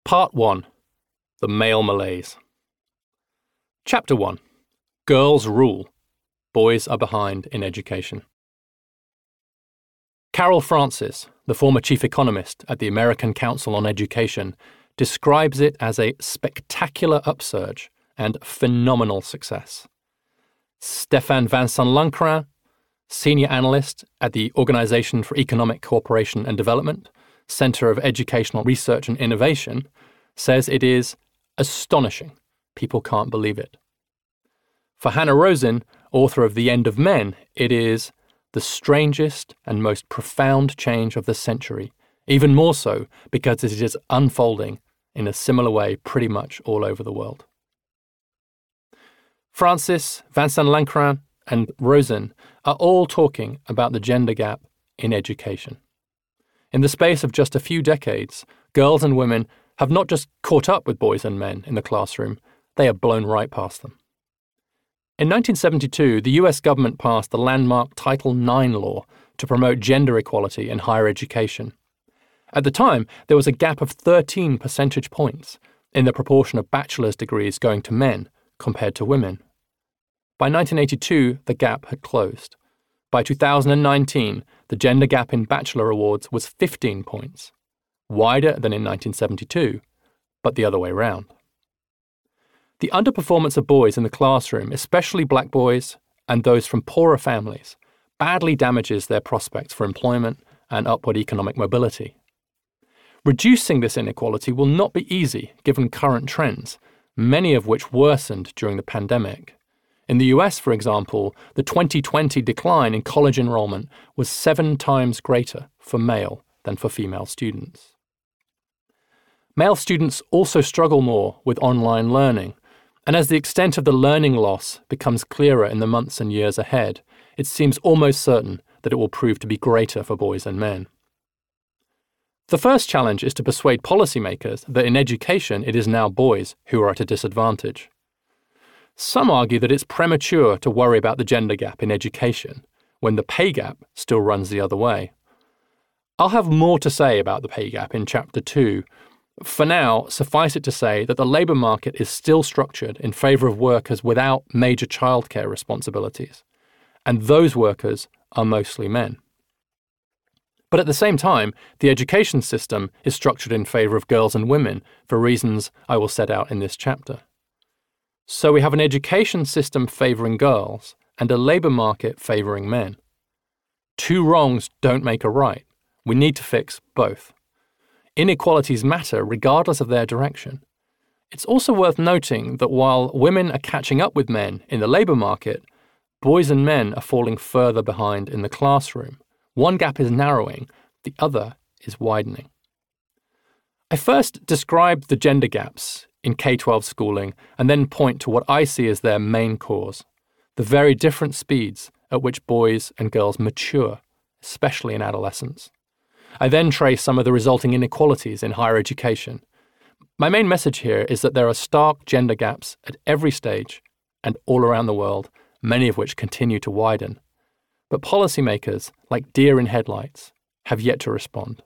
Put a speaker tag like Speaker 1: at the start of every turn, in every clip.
Speaker 1: Part 1. The Male Malaise. Chapter 1. Girls Rule. Boys are behind in education. Carol Francis, the former chief economist at the American Council on Education, describes it as a spectacular upsurge and phenomenal success. Stéphane Vincent Lancrin, senior analyst at the Organization for Economic Cooperation and Development, Center of Educational Research and Innovation, says it is astonishing. People can't believe it. For Hanna Rosin, author of The End of Men, it is the strangest and most profound change of the century, even more so because it is unfolding in a similar way pretty much all over the world. Francis, Vincent Lancrin, and Rosin are all talking about the gender gap in education. In the space of just a few decades, girls and women have not just caught up with boys and men in the classroom, they have blown right past them. In 1972, the US government passed the landmark Title IX law to promote gender equality in higher education. At the time, there was a gap of 13 percentage points in the proportion of bachelor's degrees going to men compared to women. By 1982, the gap had closed. By 2019, the gender gap in bachelor awards was 15 points, wider than in 1972, but the other way round. The underperformance of boys in the classroom, especially black boys and those from poorer families, badly damages their prospects for employment and upward economic mobility. Reducing this inequality will not be easy given current trends, many of which worsened during the pandemic. In the US, for example, the 2020 decline in college enrollment was 7 times greater for male than for female students. Male students also struggle more with online learning, and as the extent of the learning loss becomes clearer in the months and years ahead, it seems almost certain that it will prove to be greater for boys and men. The first challenge is to persuade policymakers that in education it is now boys who are at a disadvantage. Some argue that it's premature to worry about the gender gap in education, when the pay gap still runs the other way. I'll have more to say about the pay gap in Chapter 2. For now, suffice it to say that the labour market is still structured in favour of workers without major childcare responsibilities, and those workers are mostly men. But at the same time, the education system is structured in favour of girls and women for reasons I will set out in this chapter. So we have an education system favouring girls and a labour market favouring men. 2 wrongs don't make a right. We need to fix both. Inequalities matter regardless of their direction. It's also worth noting that while women are catching up with men in the labour market, boys and men are falling further behind in the classroom. One gap is narrowing, the other is widening. I first described the gender gaps in K-12 schooling and then point to what I see as their main cause, the very different speeds at which boys and girls mature, especially in adolescence. I then trace some of the resulting inequalities in higher education. My main message here is that there are stark gender gaps at every stage and all around the world, many of which continue to widen. But policymakers, like deer in headlights, have yet to respond.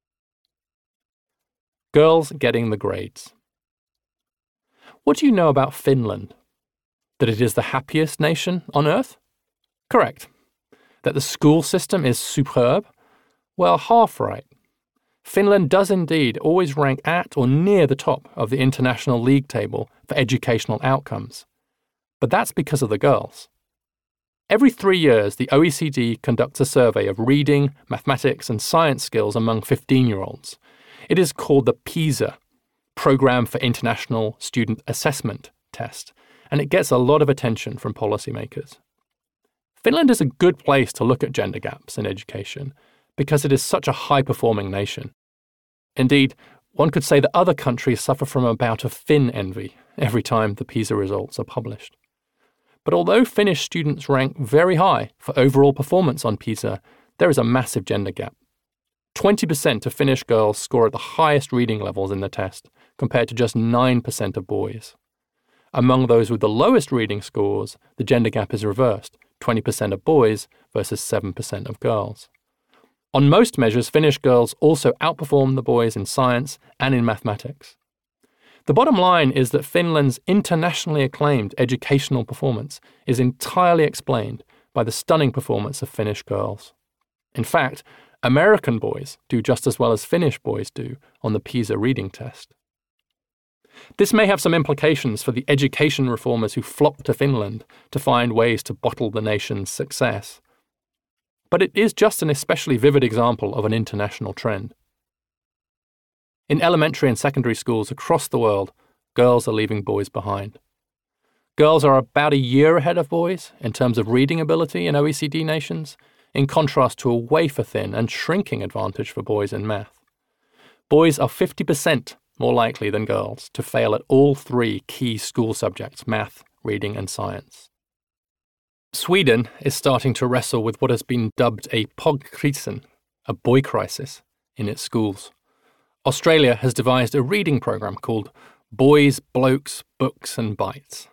Speaker 1: Girls getting the grades. What do you know about Finland? That it is the happiest nation on earth? Correct. That the school system is superb? Well, half right. Finland does indeed always rank at or near the top of the international league table for educational outcomes. But that's because of the girls. Every 3 years, the OECD conducts a survey of reading, mathematics, and science skills among 15-year-olds. It is called the PISA, Programme for International Student Assessment Test, and it gets a lot of attention from policymakers. Finland is a good place to look at gender gaps in education because it is such a high-performing nation. Indeed, one could say that other countries suffer from a bout of Finn envy every time the PISA results are published. But although Finnish students rank very high for overall performance on PISA, there is a massive gender gap. 20% of Finnish girls score at the highest reading levels in the test, compared to just 9% of boys. Among those with the lowest reading scores, the gender gap is reversed, 20% of boys versus 7% of girls. On most measures, Finnish girls also outperform the boys in science and in mathematics. The bottom line is that Finland's internationally acclaimed educational performance is entirely explained by the stunning performance of Finnish girls. In fact, American boys do just as well as Finnish boys do on the PISA reading test. This may have some implications for the education reformers who flock to Finland to find ways to bottle the nation's success. But it is just an especially vivid example of an international trend. In elementary and secondary schools across the world, girls are leaving boys behind. Girls are about a year ahead of boys in terms of reading ability in OECD nations, in contrast to a wafer-thin and shrinking advantage for boys in math. Boys are 50% more likely than girls to fail at all three key school subjects, math, reading and science. Sweden is starting to wrestle with what has been dubbed a pogkrisen, a boy crisis, in its schools. Australia has devised a reading program called Boys, Blokes, Books and Bites.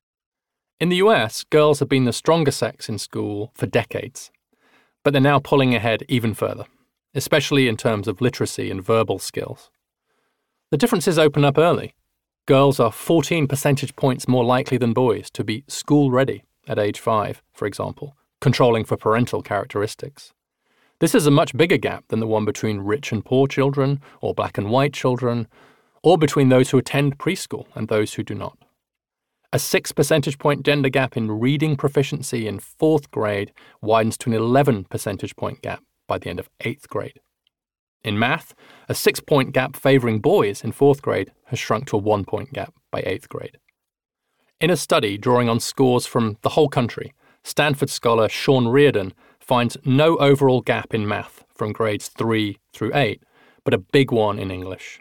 Speaker 1: In the US, girls have been the stronger sex in school for decades, but they're now pulling ahead even further, especially in terms of literacy and verbal skills. The differences open up early. Girls are 14 percentage points more likely than boys to be school-ready at age 5, for example, controlling for parental characteristics. This is a much bigger gap than the one between rich and poor children, or black and white children, or between those who attend preschool and those who do not. A 6 percentage point gender gap in reading proficiency in 4th grade widens to an 11 percentage point gap by the end of 8th grade. In math, a 6-point gap favouring boys in 4th grade has shrunk to a 1-point gap by 8th grade. In a study drawing on scores from the whole country, Stanford scholar Sean Reardon finds no overall gap in math from grades 3 through 8, but a big one in English.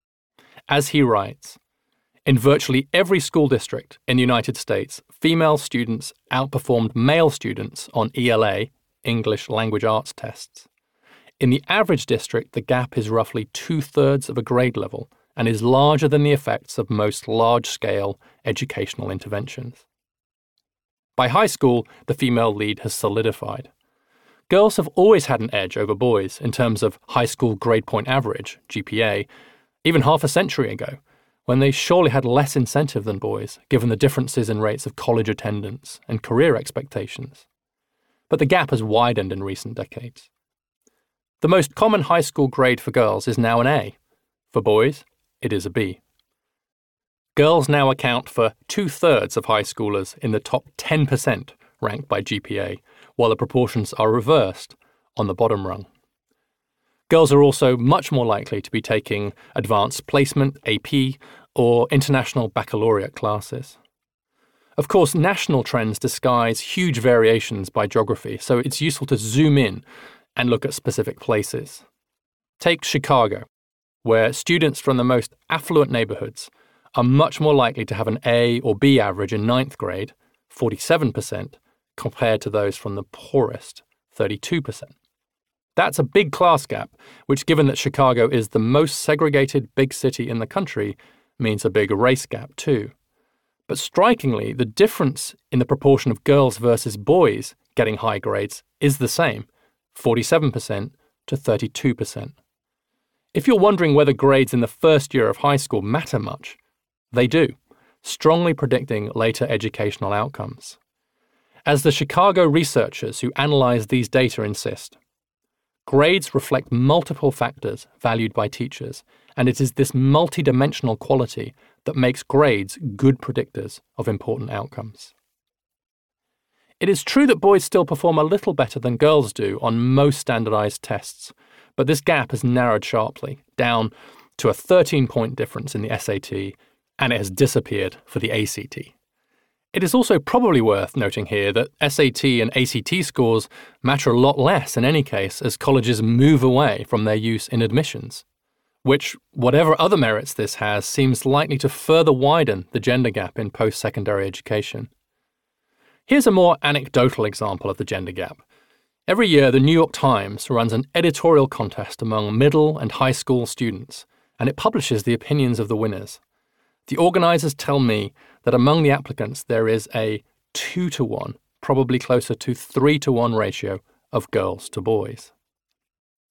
Speaker 1: As he writes, in virtually every school district in the United States, female students outperformed male students on ELA, English Language Arts tests. In the average district, the gap is roughly 2/3 of a grade level and is larger than the effects of most large-scale educational interventions. By high school, the female lead has solidified. Girls have always had an edge over boys in terms of high school grade point average, GPA, even half a century ago, when they surely had less incentive than boys, given the differences in rates of college attendance and career expectations. But the gap has widened in recent decades. The most common high school grade for girls is now an A. For boys, it is a B. Girls now account for 2/3 of high schoolers in the top 10% ranked by GPA, while the proportions are reversed on the bottom rung. Girls are also much more likely to be taking advanced placement, AP, or international baccalaureate classes. Of course, national trends disguise huge variations by geography, so it's useful to zoom in and look at specific places. Take Chicago, where students from the most affluent neighborhoods are much more likely to have an A or B average in 9th grade, 47%, compared to those from the poorest, 32%. That's a big class gap, which, given that Chicago is the most segregated big city in the country, means a big race gap too. But strikingly, the difference in the proportion of girls versus boys getting high grades is the same, 47% to 32%. If you're wondering whether grades in the first year of high school matter much, they do, strongly predicting later educational outcomes. As the Chicago researchers who analyze these data insist, grades reflect multiple factors valued by teachers, and it is this multidimensional quality that makes grades good predictors of important outcomes. It is true that boys still perform a little better than girls do on most standardized tests, but this gap has narrowed sharply, down to a 13-point difference in the SAT, and it has disappeared for the ACT. It is also probably worth noting here that SAT and ACT scores matter a lot less in any case as colleges move away from their use in admissions, which, whatever other merits this has, seems likely to further widen the gender gap in post-secondary education. Here's a more anecdotal example of the gender gap. Every year, the New York Times runs an editorial contest among middle and high school students, and it publishes the opinions of the winners. The organizers tell me that among the applicants there is a 2-to-1, probably closer to 3-to-1 ratio of girls to boys.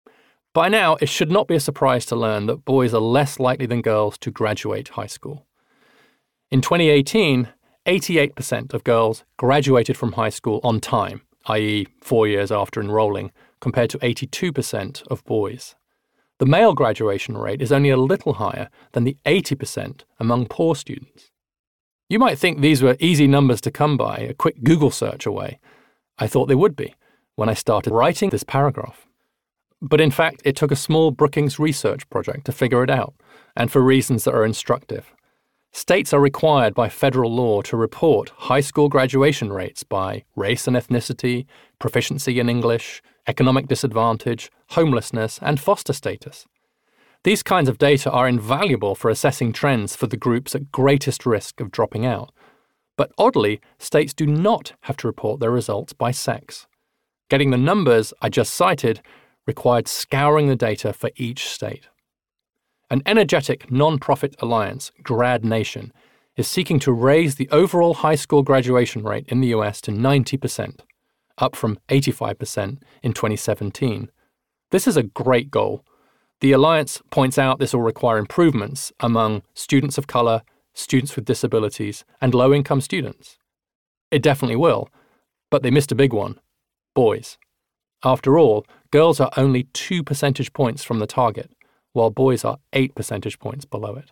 Speaker 1: By now, it should not be a surprise to learn that boys are less likely than girls to graduate high school. In 2018, 88% of girls graduated from high school on time, i.e. 4 years after enrolling, compared to 82% of boys. The male graduation rate is only a little higher than the 80% among poor students. You might think these were easy numbers to come by, a quick Google search away. I thought they would be when I started writing this paragraph. But in fact, it took a small Brookings research project to figure it out, and for reasons that are instructive. States are required by federal law to report high school graduation rates by race and ethnicity, proficiency in English, economic disadvantage, homelessness, and foster status. These kinds of data are invaluable for assessing trends for the groups at greatest risk of dropping out. But oddly, states do not have to report their results by sex. Getting the numbers I just cited required scouring the data for each state. An energetic non-profit alliance, Grad Nation, is seeking to raise the overall high school graduation rate in the US to 90%, up from 85% in 2017. This is a great goal. The alliance points out this will require improvements among students of color, students with disabilities, and low-income students. It definitely will, but they missed a big one: boys. After all, girls are only 2 percentage points from the target, while boys are 8 percentage points below it.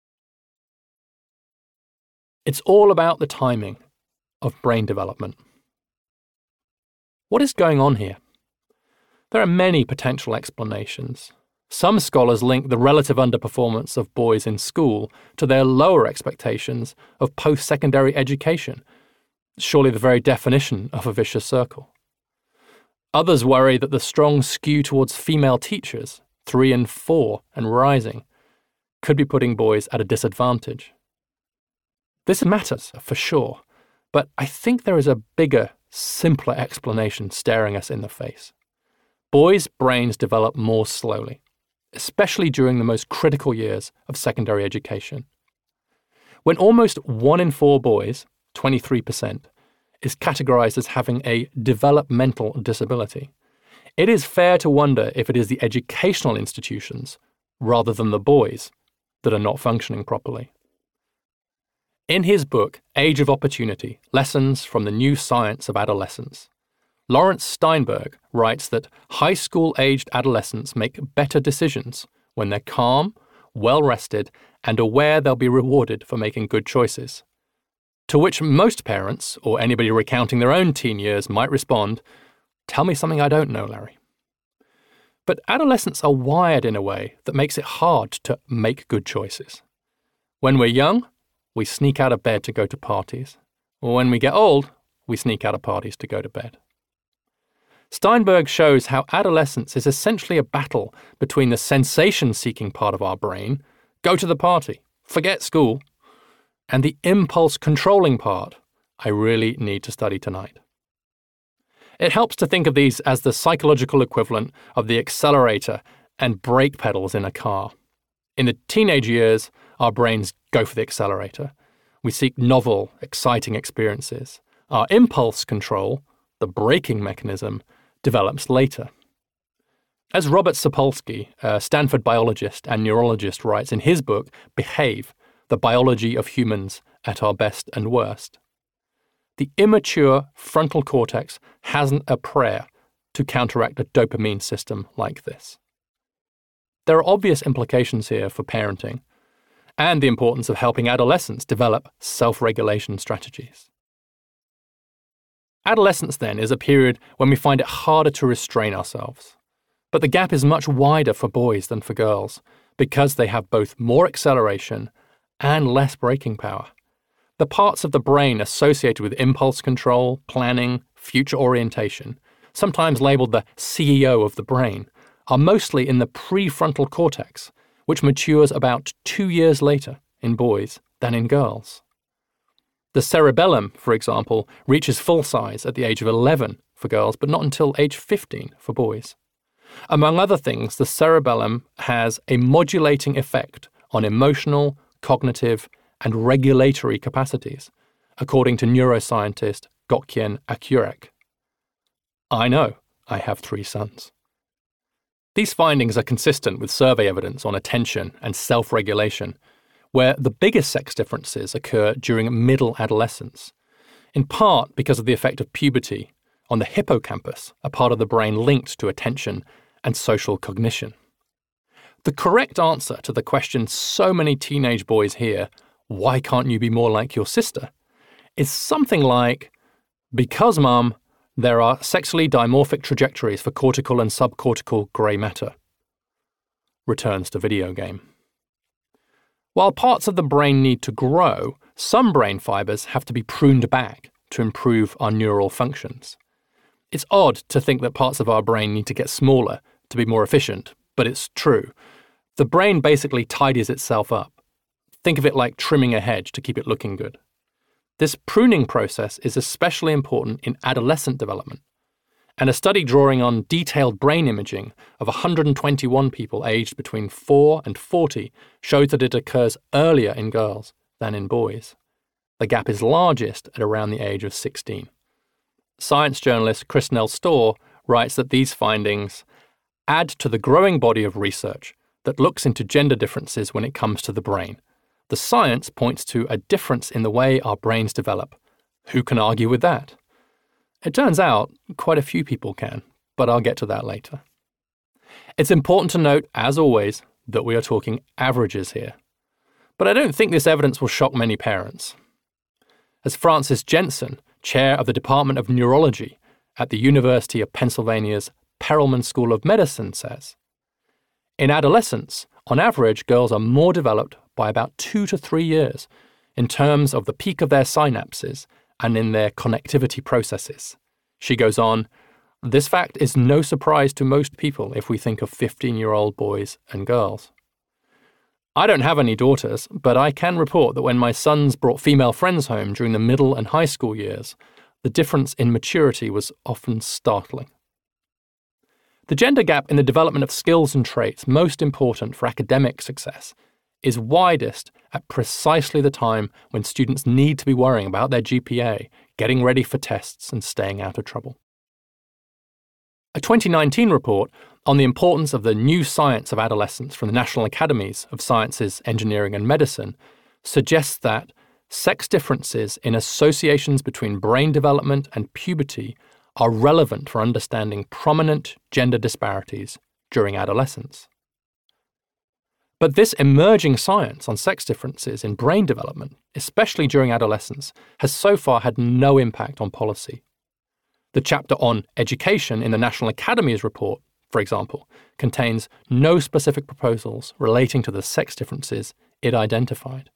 Speaker 1: It's all about the timing of brain development. What is going on here? There are many potential explanations. Some scholars link the relative underperformance of boys in school to their lower expectations of post-secondary education, surely the very definition of a vicious circle. Others worry that the strong skew towards female teachers, 3 and 4 and rising, could be putting boys at a disadvantage. This matters, for sure, but I think there is a bigger, simpler explanation staring us in the face. Boys' brains develop more slowly, especially during the most critical years of secondary education. When almost 1 in 4 boys, 23%, is categorized as having a developmental disability, it is fair to wonder if it is the educational institutions, rather than the boys, that are not functioning properly. In his book, Age of Opportunity: Lessons from the New Science of Adolescence, Lawrence Steinberg writes that high school-aged adolescents make better decisions when they're calm, well-rested, and aware they'll be rewarded for making good choices. To which most parents, or anybody recounting their own teen years, might respond, "Tell me something I don't know, Larry." But adolescents are wired in a way that makes it hard to make good choices. When we're young, we sneak out of bed to go to parties. Or when we get old, we sneak out of parties to go to bed. Steinberg shows how adolescence is essentially a battle between the sensation-seeking part of our brain, go to the party, forget school, and the impulse-controlling part, I really need to study tonight. It helps to think of these as the psychological equivalent of the accelerator and brake pedals in a car. In the teenage years, our brains go for the accelerator. We seek novel, exciting experiences. Our impulse control, the braking mechanism, develops later. As Robert Sapolsky, a Stanford biologist and neurologist, writes in his book, Behave, The Biology of Humans at Our Best and Worst, the immature frontal cortex hasn't a prayer to counteract a dopamine system like this. There are obvious implications here for parenting and the importance of helping adolescents develop self-regulation strategies. Adolescence, then, is a period when we find it harder to restrain ourselves. But the gap is much wider for boys than for girls because they have both more acceleration and less braking power. The parts of the brain associated with impulse control, planning, future orientation, sometimes labeled the CEO of the brain, are mostly in the prefrontal cortex, which matures about 2 years later in boys than in girls. The cerebellum, for example, reaches full size at the age of 11 for girls, but not until age 15 for boys. Among other things, the cerebellum has a modulating effect on emotional, cognitive, and regulatory capacities, according to neuroscientist Gökçen Akürek. I know, I have 3 sons. These findings are consistent with survey evidence on attention and self-regulation, where the biggest sex differences occur during middle adolescence, in part because of the effect of puberty on the hippocampus, a part of the brain linked to attention and social cognition. The correct answer to the question so many teenage boys hear, "Why can't you be more like your sister?" is something like, "Because, Mum, there are sexually dimorphic trajectories for cortical and subcortical grey matter." Returns to video game. While parts of the brain need to grow, some brain fibers have to be pruned back to improve our neural functions. It's odd to think that parts of our brain need to get smaller to be more efficient, but it's true. The brain basically tidies itself up. Think of it like trimming a hedge to keep it looking good. This pruning process is especially important in adolescent development, and a study drawing on detailed brain imaging of 121 people aged between 4 and 40 showed that it occurs earlier in girls than in boys. The gap is largest at around the age of 16. Science journalist Chris Nell-Storr writes that these findings add to the growing body of research that looks into gender differences when it comes to the brain. The science points to a difference in the way our brains develop. Who can argue with that? It turns out quite a few people can, but I'll get to that later. It's important to note, as always, that we are talking averages here. But I don't think this evidence will shock many parents. As Frances Jensen, chair of the Department of Neurology at the University of Pennsylvania's Perelman School of Medicine, says, in adolescence, on average, girls are more developed by about 2 to 3 years in terms of the peak of their synapses and in their connectivity processes. She goes on, this fact is no surprise to most people if we think of 15-year-old boys and girls. I don't have any daughters, but I can report that when my sons brought female friends home during the middle and high school years, the difference in maturity was often startling. The gender gap in the development of skills and traits most important for academic success is widest at precisely the time when students need to be worrying about their GPA, getting ready for tests, and staying out of trouble. A 2019 report on the importance of the new science of adolescence from the National Academies of Sciences, Engineering and Medicine suggests that sex differences in associations between brain development and puberty are relevant for understanding prominent gender disparities during adolescence. But this emerging science on sex differences in brain development, especially during adolescence, has so far had no impact on policy. The chapter on education in the National Academies report, for example, contains no specific proposals relating to the sex differences it identified.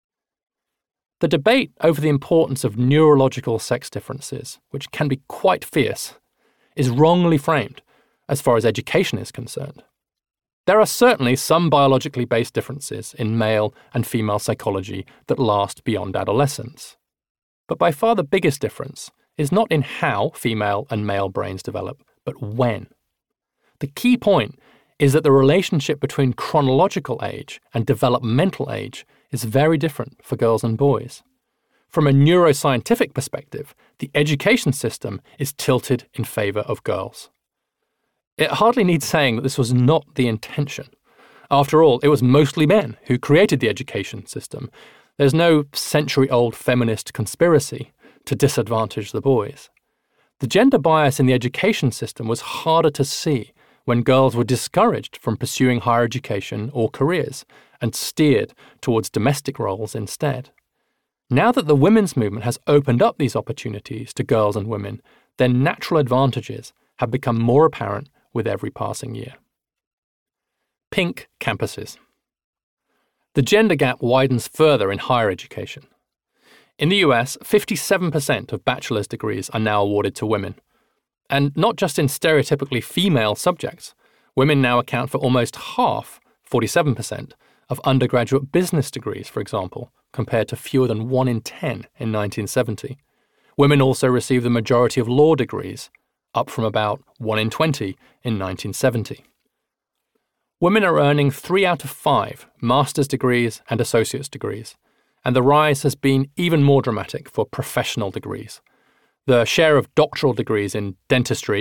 Speaker 1: The debate over the importance of neurological sex differences, which can be quite fierce, is wrongly framed as far as education is concerned. There are certainly some biologically based differences in male and female psychology that last beyond adolescence. But by far the biggest difference is not in how female and male brains develop, but when. The key point is that the relationship between chronological age and developmental age is very different for girls and boys. From a neuroscientific perspective, the education system is tilted in favour of girls. It hardly needs saying that this was not the intention. After all, it was mostly men who created the education system. There's no century-old feminist conspiracy to disadvantage the boys. The gender bias in the education system was harder to see when girls were discouraged from pursuing higher education or careers and steered towards domestic roles instead. Now that the women's movement has opened up these opportunities to girls and women, their natural advantages have become more apparent with every passing year. Pink campuses. The gender gap widens further in higher education. In the US, 57% of bachelor's degrees are now awarded to women. And not just in stereotypically female subjects. Women now account for almost half, 47%, of undergraduate business degrees, for example, compared to fewer than 1 in 10 in 1970. Women also receive the majority of law degrees, up from about 1 in 20 in 1970. Women are earning 3 out of 5 master's degrees and associate's degrees, and the rise has been even more dramatic for professional degrees. The share of doctoral degrees in dentistry,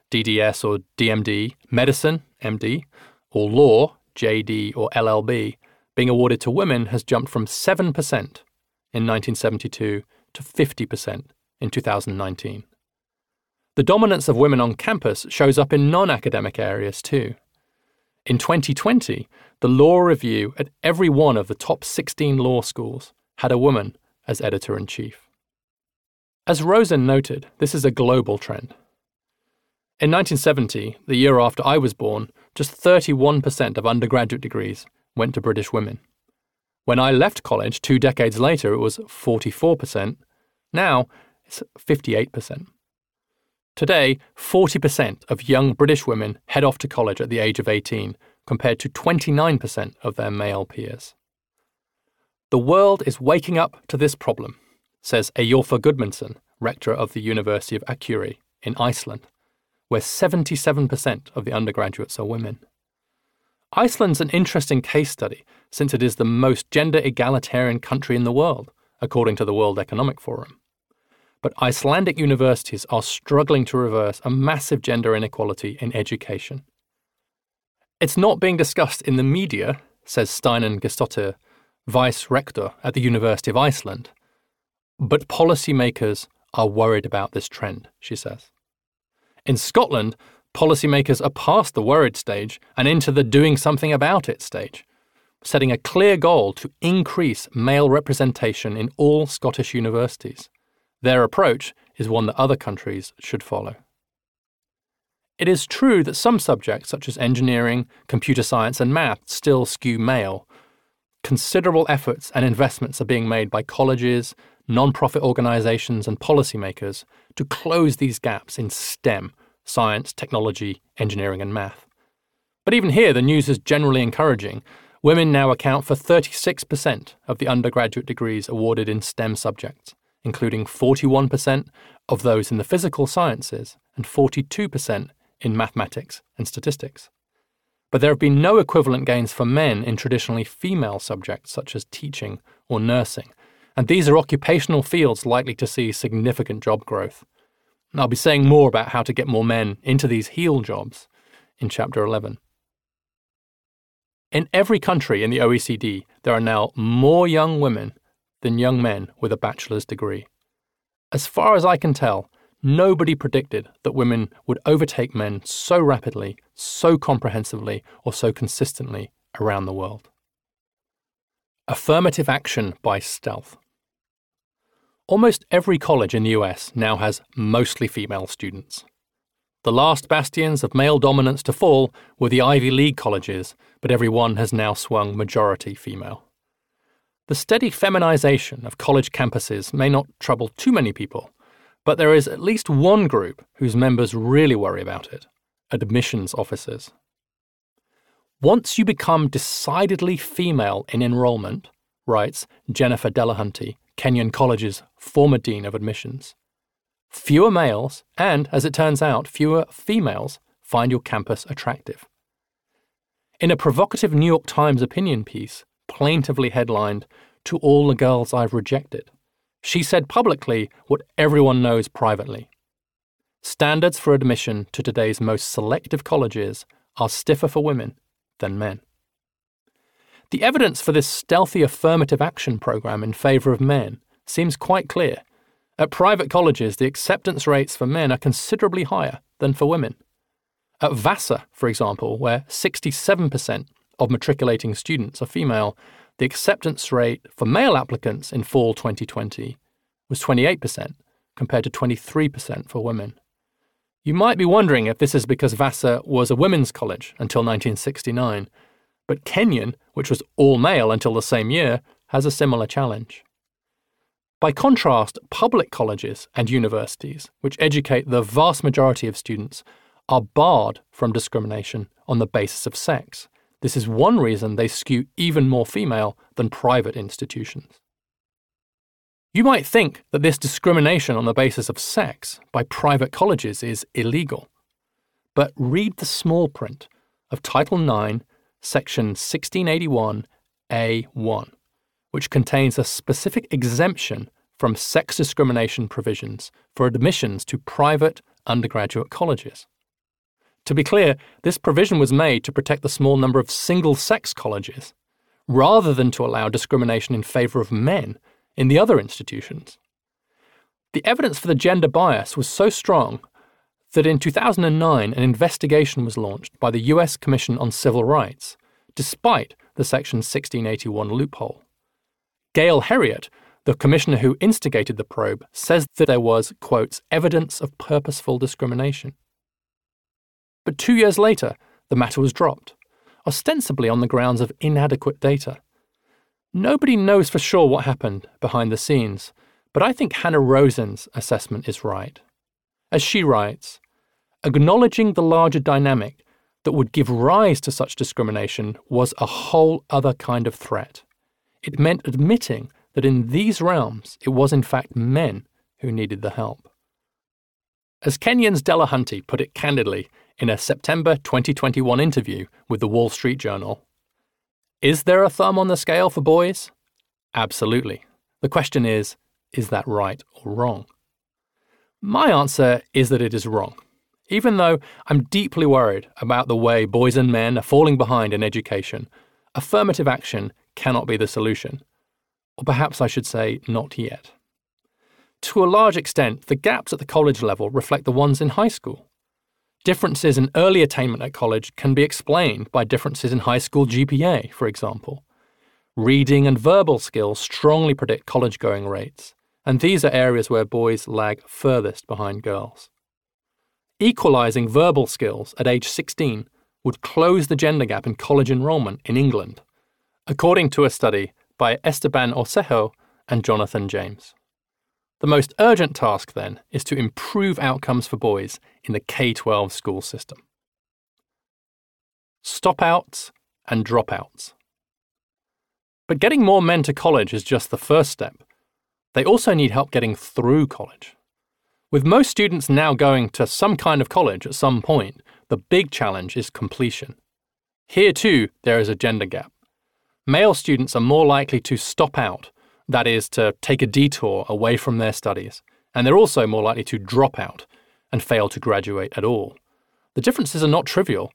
Speaker 1: DDS or DMD, medicine, MD, or law, JD or LLB, being awarded to women has jumped from 7% in 1972 to 50% in 2019. The dominance of women on campus shows up in non-academic areas too. In 2020, the law review at every one of the top 16 law schools had a woman as editor-in-chief. As Rosen noted, this is a global trend. In 1970, the year after I was born, just 31% of undergraduate degrees went to British women. When I left college 2 decades later, it was 44%. Now, it's 58%. Today, 40% of young British women head off to college at the age of 18, compared to 29% of their male peers. The world is waking up to this problem, says Eyjolfur Gudmundsson, rector of the University of Akureyri in Iceland, where 77% of the undergraduates are women. Iceland's an interesting case study since it is the most gender egalitarian country in the world, according to the World Economic Forum. But Icelandic universities are struggling to reverse a massive gender inequality in education. It's not being discussed in the media, says Steinunn Gestsdóttir, vice rector at the University of Iceland, but policymakers are worried about this trend, she says. In Scotland, policymakers are past the worried stage and into the doing something about it stage, setting a clear goal to increase male representation in all Scottish universities. Their approach is one that other countries should follow. It is true that some subjects, such as engineering, computer science, and math, still skew male. Considerable efforts and investments are being made by colleges, non-profit organisations, and policymakers to close these gaps in STEM, science, technology, engineering, and math. But even here, the news is generally encouraging. Women now account for 36% of the undergraduate degrees awarded in STEM subjects, including 41% of those in the physical sciences and 42% in mathematics and statistics. But there have been no equivalent gains for men in traditionally female subjects such as teaching or nursing, and these are occupational fields likely to see significant job growth. I'll be saying more about how to get more men into these HEAL jobs in Chapter 11. In every country in the OECD, there are now more young women than young men with a bachelor's degree. As far as I can tell, nobody predicted that women would overtake men so rapidly, so comprehensively, or so consistently around the world. Affirmative action by stealth. Almost every college in the US now has mostly female students. The last bastions of male dominance to fall were the Ivy League colleges, but every one has now swung majority female. The steady feminization of college campuses may not trouble too many people, but there is at least one group whose members really worry about it: admissions officers. Once you become decidedly female in enrollment, writes Jennifer Delahunty, Kenyon College's former dean of admissions, fewer males and, as it turns out, fewer females find your campus attractive. In a provocative New York Times opinion piece, plaintively headlined, "To all the girls I've rejected," she said publicly what everyone knows privately. Standards for admission to today's most selective colleges are stiffer for women than men. The evidence for this stealthy affirmative action program in favor of men seems quite clear. At private colleges, the acceptance rates for men are considerably higher than for women. At Vassar, for example, where 67% of matriculating students are female, the acceptance rate for male applicants in fall 2020 was 28%, compared to 23% for women. You might be wondering if this is because Vassar was a women's college until 1969, but Kenyon, which was all male until the same year, has a similar challenge. By contrast, public colleges and universities, which educate the vast majority of students, are barred from discrimination on the basis of sex. This is one reason they skew even more female than private institutions. You might think that this discrimination on the basis of sex by private colleges is illegal. But read the small print of Title IX, Section 1681A1, which contains a specific exemption from sex discrimination provisions for admissions to private undergraduate colleges. To be clear, this provision was made to protect the small number of single-sex colleges, rather than to allow discrimination in favour of men in the other institutions. The evidence for the gender bias was so strong that in 2009 an investigation was launched by the US Commission on Civil Rights, despite the Section 1681 loophole. Gail Heriot, the commissioner who instigated the probe, says that there was, quote, evidence of purposeful discrimination. But 2 years later, the matter was dropped, ostensibly on the grounds of inadequate data. Nobody knows for sure what happened behind the scenes, but I think Hannah Rosen's assessment is right. As she writes, acknowledging the larger dynamic that would give rise to such discrimination was a whole other kind of threat. It meant admitting that in these realms it was in fact men who needed the help. As Kenyon's Delahunty put it candidly in a September 2021 interview with the Wall Street Journal, is there a thumb on the scale for boys? Absolutely. The question is that right or wrong? My answer is that it is wrong, even though I'm deeply worried about the way boys and men are falling behind in education. Affirmative action cannot be the solution. Or perhaps I should say, not yet. To a large extent, the gaps at the college level reflect the ones in high school. Differences in early attainment at college can be explained by differences in high school GPA, for example. Reading and verbal skills strongly predict college-going rates, and these are areas where boys lag furthest behind girls. Equalising verbal skills at age 16 would close the gender gap in college enrolment in England, according to a study by Esteban Osejo and Jonathan James. The most urgent task, then, is to improve outcomes for boys in the K-12 school system. Stop-outs and dropouts. But getting more men to college is just the first step. They also need help getting through college. With most students now going to some kind of college at some point, the big challenge is completion. Here, too, there is a gender gap. Male students are more likely to stop out, that is, to take a detour away from their studies, and they're also more likely to drop out and fail to graduate at all. The differences are not trivial.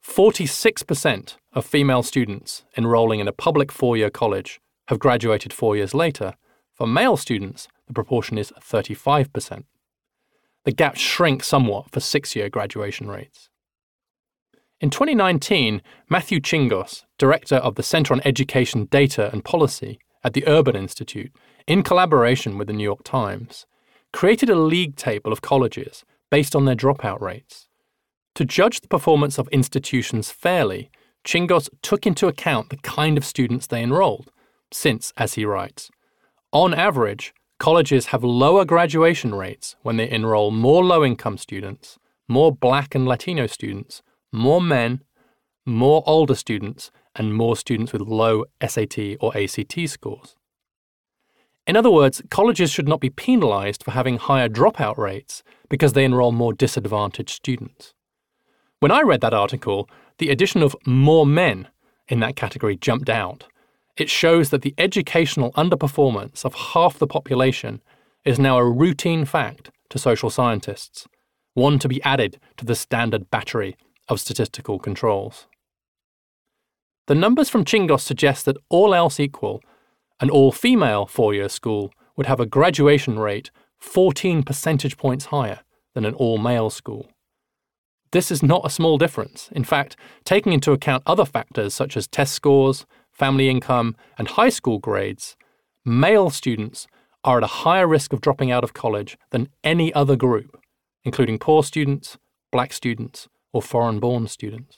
Speaker 1: 46% of female students enrolling in a public four-year college have graduated 4 years later. For male students, the proportion is 35%. The gap shrinks somewhat for six-year graduation rates. In 2019, Matthew Chingos, director of the Center on Education Data and Policy at the Urban Institute, in collaboration with the New York Times, created a league table of colleges based on their dropout rates. To judge the performance of institutions fairly, Chingos took into account the kind of students they enrolled, since, as he writes, on average, colleges have lower graduation rates when they enroll more low-income students, more Black and Latino students, more men, more older students, and more students with low SAT or ACT scores. In other words, colleges should not be penalized for having higher dropout rates because they enroll more disadvantaged students. When I read that article, the addition of more men in that category jumped out. It shows that the educational underperformance of half the population is now a routine fact to social scientists, one to be added to the standard battery of statistical controls. The numbers from Chingos suggest that all else equal, an all-female four-year school would have a graduation rate 14 percentage points higher than an all-male school. This is not a small difference. In fact, taking into account other factors such as test scores, family income, and high school grades, male students are at a higher risk of dropping out of college than any other group, including poor students, Black students, or foreign-born students.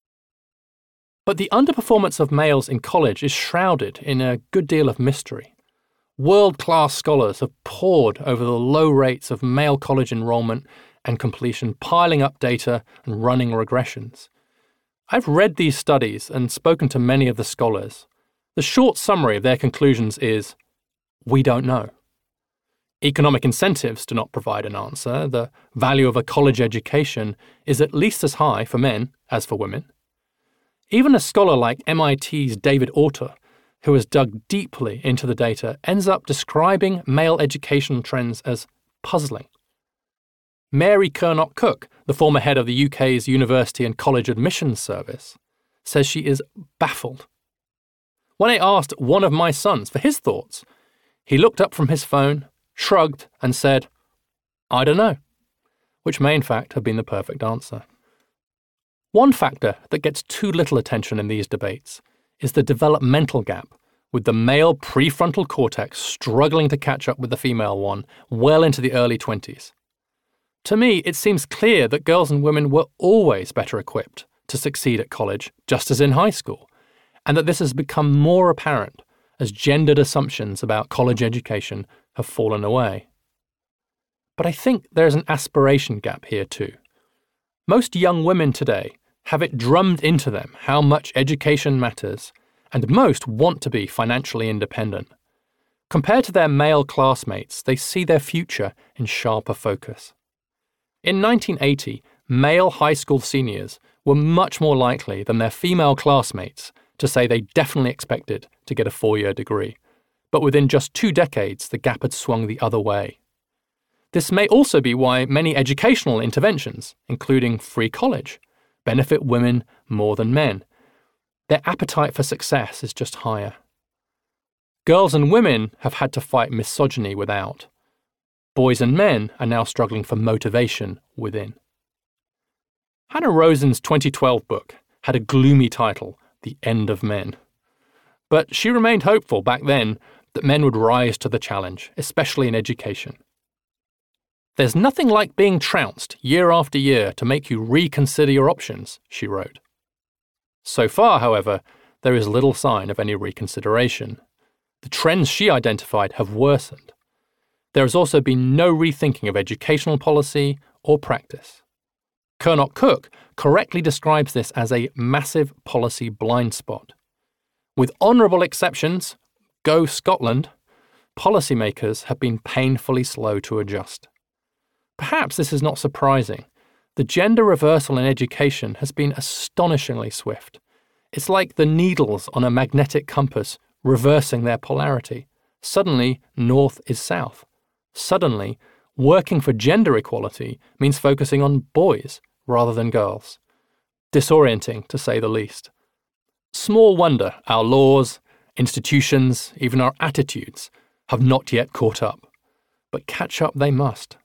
Speaker 1: But the underperformance of males in college is shrouded in a good deal of mystery. World-class scholars have pored over the low rates of male college enrollment and completion, piling up data and running regressions. I've read these studies and spoken to many of the scholars. The short summary of their conclusions is, we don't know. Economic incentives do not provide an answer. The value of a college education is at least as high for men as for women. Even a scholar like MIT's David Autor, who has dug deeply into the data, ends up describing male educational trends as puzzling. Mary Curnock-Cook, the former head of the UK's University and College Admissions Service, says she is baffled. When I asked one of my sons for his thoughts, he looked up from his phone, shrugged, and said, "I don't know," which may in fact have been the perfect answer. One factor that gets too little attention in these debates is the developmental gap, with the male prefrontal cortex struggling to catch up with the female one well into the early 20s. To me, it seems clear that girls and women were always better equipped to succeed at college, just as in high school, and that this has become more apparent as gendered assumptions about college education have fallen away. But I think there's an aspiration gap here too. Most young women today have it drummed into them how much education matters, and most want to be financially independent. Compared to their male classmates, they see their future in sharper focus. In 1980, male high school seniors were much more likely than their female classmates to say they definitely expected to get a 4-year degree, but within just 2 decades, the gap had swung the other way. This may also be why many educational interventions, including free college, benefit women more than men. Their appetite for success is just higher. Girls and women have had to fight misogyny without. Boys and men are now struggling for motivation within. Hannah Rosen's 2012 book had a gloomy title, The End of Men. But she remained hopeful back then that men would rise to the challenge, especially in education. "There's nothing like being trounced year after year to make you reconsider your options," she wrote. So far, however, there is little sign of any reconsideration. The trends she identified have worsened. There has also been no rethinking of educational policy or practice. Curnock-Cook correctly describes this as a massive policy blind spot. With honourable exceptions, go Scotland, policymakers have been painfully slow to adjust. Perhaps this is not surprising. The gender reversal in education has been astonishingly swift. It's like the needles on a magnetic compass reversing their polarity. Suddenly, north is south. Suddenly, working for gender equality means focusing on boys rather than girls. Disorienting, to say the least. Small wonder our laws, institutions, even our attitudes have not yet caught up. But catch up they must.